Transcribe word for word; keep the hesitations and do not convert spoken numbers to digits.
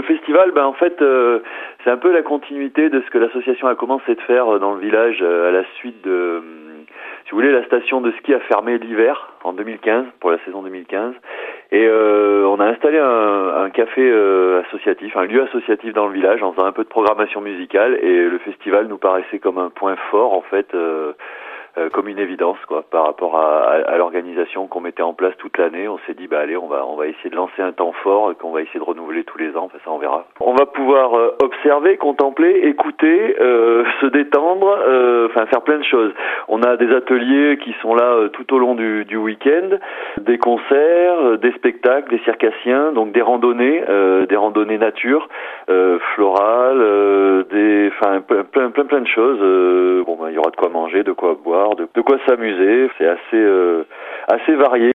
festival, ben en fait, euh, c'est un peu la continuité de ce que l'association a commencé de faire dans le village euh, à la suite de, euh, si vous voulez, la station de ski a fermé l'hiver en deux mille quinze pour la saison deux mille quinze, et euh, on a installé un, un café euh, associatif, un lieu associatif dans le village, en faisant un peu de programmation musicale, et le festival nous paraissait comme un point fort en fait. Euh, Euh, comme une évidence quoi par rapport à, à, à l'organisation qu'on mettait en place toute l'année. On s'est dit bah allez on va on va essayer de lancer un temps fort qu'on va essayer de renouveler tous les ans, enfin ça on verra. On va pouvoir euh, observer, contempler, écouter, euh, se détendre, euh, enfin faire plein de choses. On a des ateliers qui sont là euh, tout au long du, du week-end, des concerts, euh, des spectacles, des circassiens, donc des randonnées, euh, des randonnées nature, euh, florales, euh, des enfin plein plein plein plein de choses. Euh, bon bah il y aura de quoi manger, de quoi boire, de, de quoi s'amuser, c'est assez euh, assez varié.